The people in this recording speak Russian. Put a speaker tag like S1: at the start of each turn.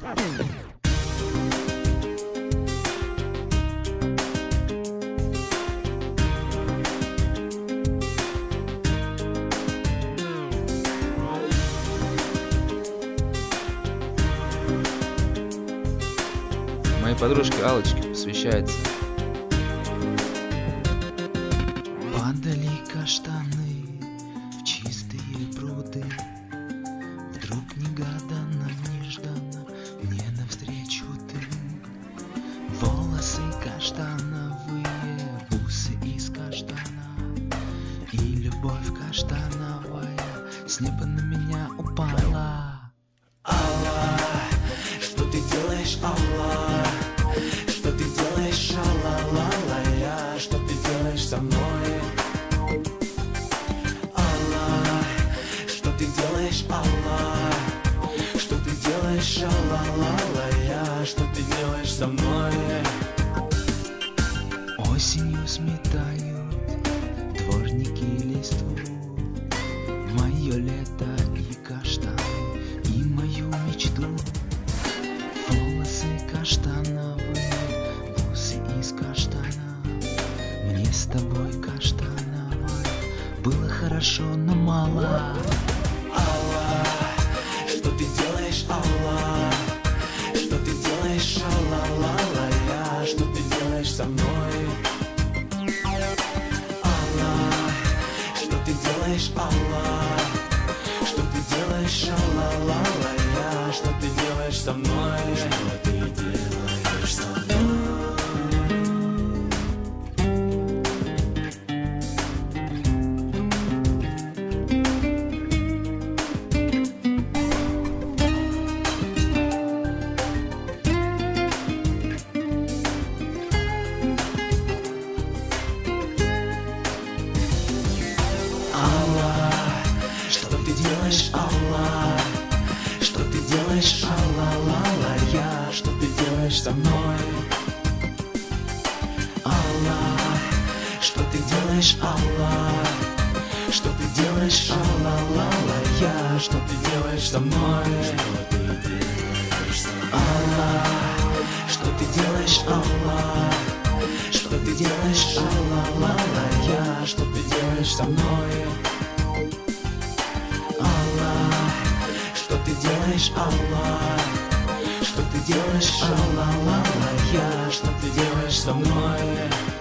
S1: Моей подружке Аллочке посвящается.
S2: Падали каштаны в чистые пруды. Вдруг негаданно, нежданно мне навстречу ты. Волосы каштановые, бусы из каштана. И любовь каштановая с неба на меня упала. Алла, что ты делаешь, Алла? Что ты делаешь, ла-ла-ла-ла-я? Что ты делаешь со мной? Алла, что ты делаешь, Алла? Что ты делаешь, ла-ла-ла-ла-я? Что ты делаешь со мной? Осенью сметают дворники листву. Мое лето и каштаны, и мою мечту. Волосы каштановые, бусы из каштана. Мне с тобой каштановой было хорошо, но мало. Алла, что ты делаешь, Алла? Что ты делаешь, ла-ла-ла-ла-я? Что ты делаешь со мной? Алла, что ты делаешь, Алла? Что ты делаешь, ла-ла-ла-ла-я? Что ты делаешь со мной? Что ты делаешь со мной? Алла, что ты делаешь, Алла? Что ты делаешь, ла-ла-ла-ла-я? Что ты делаешь со мной? Алла, что ты делаешь, Алла? Что ты делаешь, ла-ла-ла-ла-я? Что ты делаешь со мной? Алла, что ты делаешь, Алла? Что ты делаешь, ла-ла-ла-ла-я? Что ты делаешь со мной? Алла, что ты делаешь, Алла? Что ты делаешь, ла-ла-ла-ла-я? Что ты делаешь со мной?